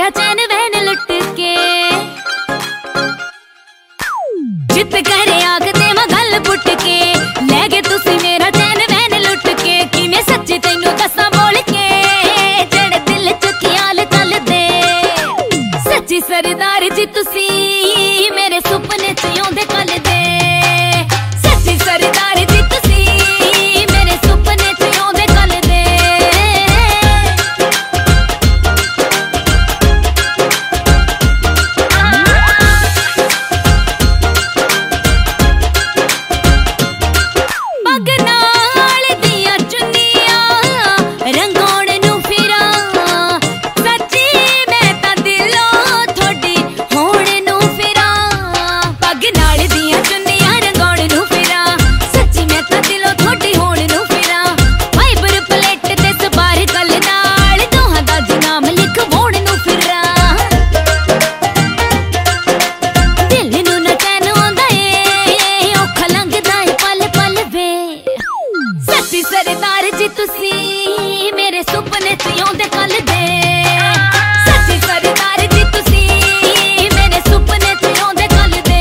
चैन van लुट के जित करे आखते मैं गल पुट के ले गए तुसी मेरा चैन वैन लुट के कि मैं सच्ची तैनू दसा बोल के जेड़े दिल च ख्याल चल दे सच्ची सरदार जी तुसी मेरे सुपने च आउंदे कल दे सच्ची सरदार जी तुसी मेरे सुपने च आउंदे कल दे सरदार जी तुसी मेरे सुपने च आउंदे कल दे सच्ची सरदार जी तुसी मेरे सुपने च आउंदे कल दे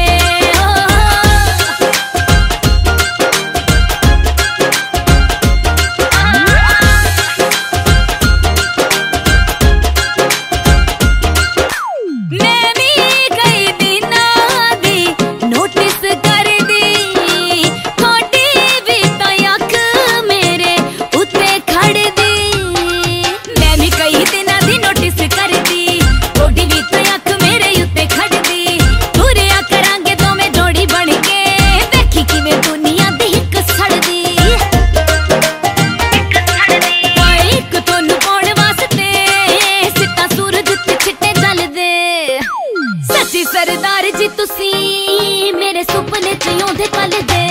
मैं भी कई दिनां दी नोटिस कर दी थोड़ी भी तो अख मेरे उत्ते खड़ दी मैं भी कई दिनां दी नोटिस कर दी थोड़ी भी तो अख मेरे उत्ते खड़ दी तुरिया करांगे तो मैं जोड़ी बन के देखी किवें दुनिया दी हिक सड़दी एक तोनू पाउण वास्ते सिता सूरज ते छिट्टे चलदे सच्ची सरदार जी तुसी मेरे सुपने च आउंदे कल दे।